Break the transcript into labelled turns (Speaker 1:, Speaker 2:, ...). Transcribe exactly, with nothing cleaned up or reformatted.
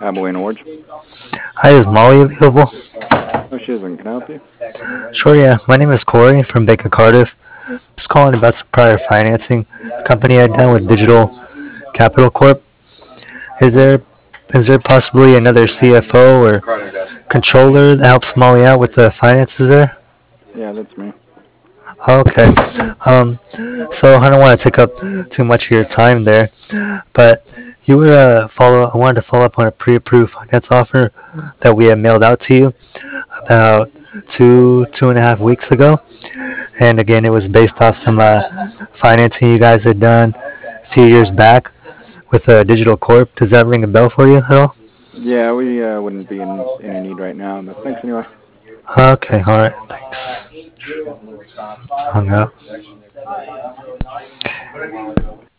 Speaker 1: Abilene Orange.
Speaker 2: Hi, is Molly available?
Speaker 1: No, she isn't. Can I help you?
Speaker 2: Sure, yeah. My name is Corey from Baker Cardiff. Just calling about some prior financing company I'd done with Digital Capital Corp. Is there is there possibly another C F O or controller that helps Molly out with the finances there?
Speaker 1: Yeah, that's me.
Speaker 2: Okay. Um, so I don't want to take up too much of your time there, but you were uh, follow. I wanted to follow up on a pre-approved finance offer that we had mailed out to you about two two and a half weeks ago. And again, it was based off some uh, financing you guys had done a few years back with uh, Digital Corp. Does that ring a bell for you at all?
Speaker 1: Yeah, we uh, wouldn't be in any need right now, but thanks anyway.
Speaker 2: Okay, all right, thanks. Hung up.